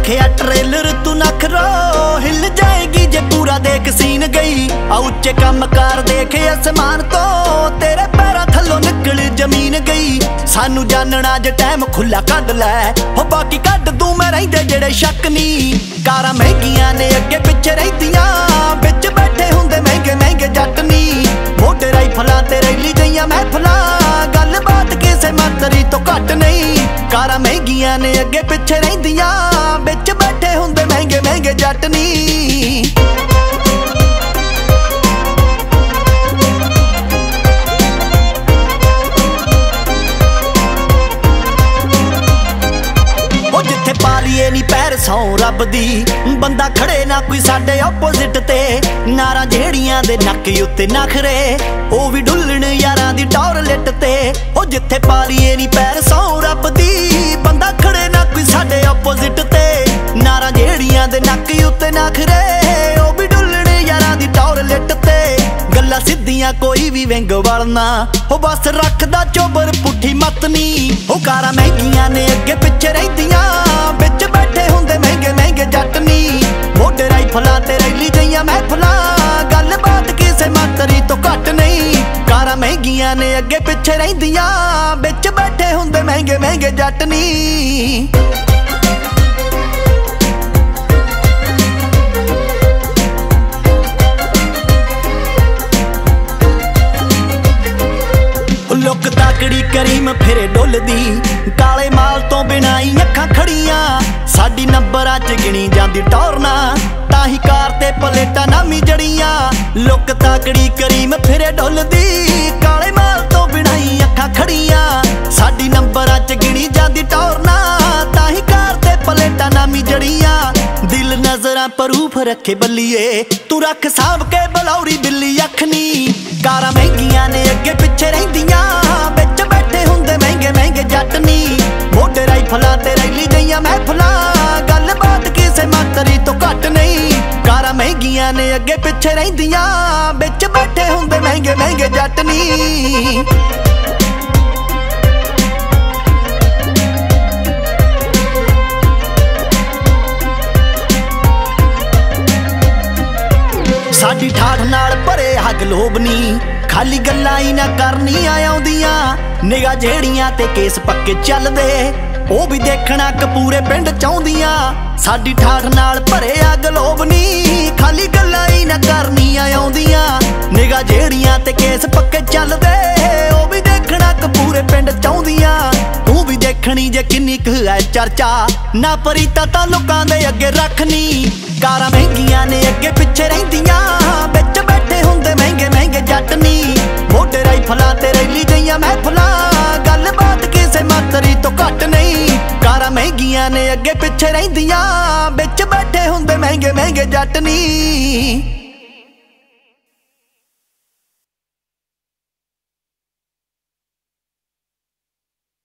देखिया ट्रेलर तू नखरो हिल जाएगी जे पूरा देख सीन गई। आ उच्चे कम कार देखे आसमान तो तेरे पैरा थल्लों निकल जमीन गई। सानू जानना जे टाइम खुला कढ लै हो बाकी कढ दूं मैं रहिंदे जेड़े शक नहीं। कारां महंगियां ने अगे पिछे रहिंदियां बिच बैठे हुंदे महंगे महंगे जट नी। मोटे राइफलां ते रैली गईयां महफलां गल बात किसे मातरी तो घट नहीं। कारां महंगियां ने अगे पिछे रहिंदियां बिच बैठे हुंदे महंगे महंगे जट नी। नी पैर सौ रब दी बंदा खड़े ना कोई साडे ओपोजिट ते। नारा जेड़ियां दे नक उत्ते नखरे ओ भी डुल्लण यारां दी टौर लिट ते। ओ जिथे पालीए नी पैर सौ रब दी बंदा खड़े ना कोई साडे ओपोजिट ते। नारा जेड़ियां दे नक उत्ते नखरे ओ भी डुल्लण यारां दी टौर लिट ते। गल्लां सिद्धियां कोई भी विंग वलना ओ बस रखदा चोबर पुठी मत नी। ओ कारां महंगियां ने अगे पिछे रहिंदियां बिच बैठे हुंदे महंगे महंगे जट नी। मोटे राइफलां ते रैली गईयां महफलां गल बात किसे मातरी तो घट नहीं। कारां महंगियां ने अगे पिछे रहिंदियां बिच बैठे हुंदे महंगे महंगे जट नी। लुक ताकड़ी करीम फिरे डुलदी काले माल तो बिनाई अखां खड़ियां। साडी नंबरां च गिणी जांदी टौरना ताही कार ते पलेटा नामी जड़ियां। लुक ताकड़ी करीम फिरे डुलदी काले माल तो बिनाई अखां खड़ियां। साडी नंबरां च गिणी जांदी टौरना ताही कार ते पलेटा नामी जड़ियां। दिल नजरां परूफ रखे बल्लीए तू रख साहब के बलौरी बिल्ली अख नी। कारां महंगियां ने अगे पिछे रहिंदियां बिच बैठे हुंदे महंगे महंगे जट नी। मोटे राइफलां ते रैली गईयां महफलां गल बात किसे मातरी तो घट नहीं। कारां महंगियां ने अगे पिछे रहिंदियां बिच बैठे हुंदे महंगे महंगे जट नी। साडी ठाठ नाल भरे हग लोबनी खाली गल्लां ही ना करनी आउंदियां। निगाह जेड़ियां ते केस पक्के चलदे ओ भी देखना कपूरे पिंड चाहुंदियां। साडी ठाठ नाल भरे हग लोबनी खाली गल्लां ही ना करनी आउंदियां। निगाह जेड़ियां ते केस पक्के चलदे ओ भी देखना कपूरे पिंड चाहुंदियां। तू भी देखनी जे किन्नी क है चर्चा ना परीता तां लोकां दे अगे रखनी। कारां महंगियां ने अगे पिछे रहिंदियां बिच बैठे हुंदे महंगे महंगे जट नी। मोटे राइफलां ते रैली गईयां महफलां गल बात किसे मातरी तो घट नहीं। कारां महंगियां ने अगे पिछे रहिंदियां बिच बैठे हुंदे महंगे महंगे जट नी।